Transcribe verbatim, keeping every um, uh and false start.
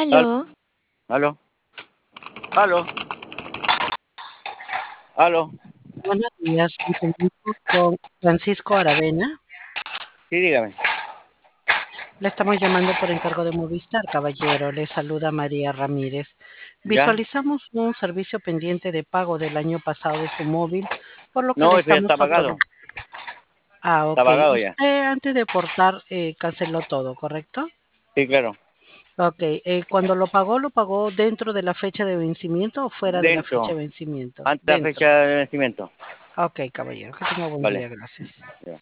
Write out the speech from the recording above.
Al- Aló, Aló, aló, aló. buenos días. Me comunico con Francisco Aravena. Sí, dígame. Le estamos llamando por encargo de Movistar, caballero. Le saluda María Ramírez. ¿Ya? Visualizamos un servicio pendiente de pago del año pasado de su móvil, por lo que le No, eso ya estamos está pagado. autor... Ah, Está ok. pagado ya. Usted antes de portar eh, canceló todo, ¿correcto? Sí, claro. Ok. Eh, cuando lo pagó, ¿lo pagó dentro de la fecha de vencimiento o fuera de la fecha Dentro, de vencimiento? antes de la fecha Dentro. de vencimiento. Ok, caballero. Que tenga buen Vale. día. Gracias. Ya.